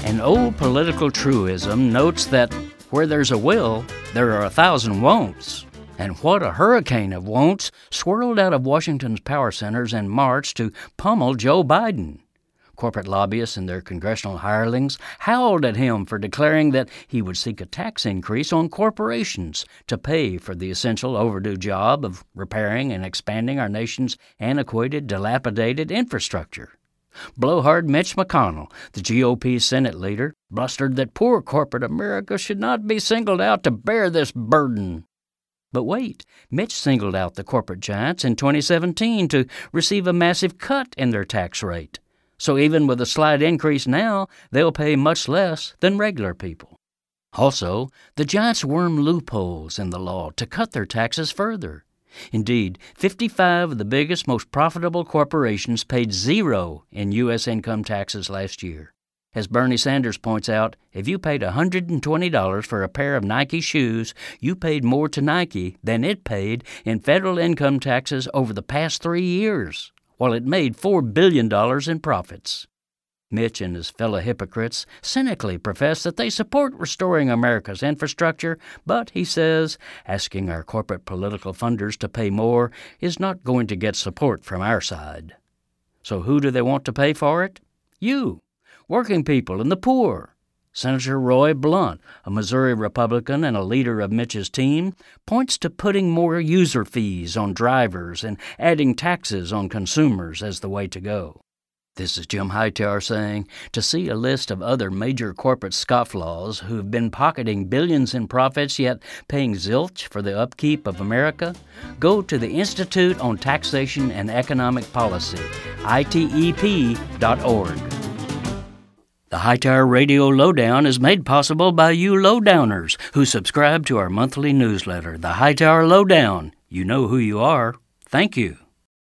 An old political truism notes that where there's a will, there are 1,000 won'ts. And what a hurricane of won'ts swirled out of Washington's power centers in March to pummel Joe Biden. Corporate lobbyists and their congressional hirelings howled at him for declaring that he would seek a tax increase on corporations to pay for the essential overdue job of repairing and expanding our nation's antiquated, dilapidated infrastructure. Blowhard Mitch McConnell, the GOP Senate leader, blustered that poor corporate America should not be singled out to bear this burden. But wait, Mitch singled out the corporate giants in 2017 to receive a massive cut in their tax rate. So even with a slight increase now, they'll pay much less than regular people. Also, the giants worm loopholes in the law to cut their taxes further. Indeed, 55 of the biggest, most profitable corporations paid zero in U.S. income taxes last year. As Bernie Sanders points out, if you paid $120 for a pair of Nike shoes, you paid more to Nike than it paid in federal income taxes over the past 3 years, while it made $4 billion in profits. Mitch and his fellow hypocrites cynically profess that they support restoring America's infrastructure, but, he says, asking our corporate political funders to pay more is not going to get support from our side. So who do they want to pay for it? You, working people and the poor. Senator Roy Blunt, a Missouri Republican and a leader of Mitch's team, points to putting more user fees on drivers and adding taxes on consumers as the way to go. This is Jim Hightower saying, to see a list of other major corporate scofflaws who have been pocketing billions in profits yet paying zilch for the upkeep of America, go to the Institute on Taxation and Economic Policy, ITEP.org. The Hightower Radio Lowdown is made possible by you lowdowners who subscribe to our monthly newsletter, The Hightower Lowdown. You know who you are. Thank you.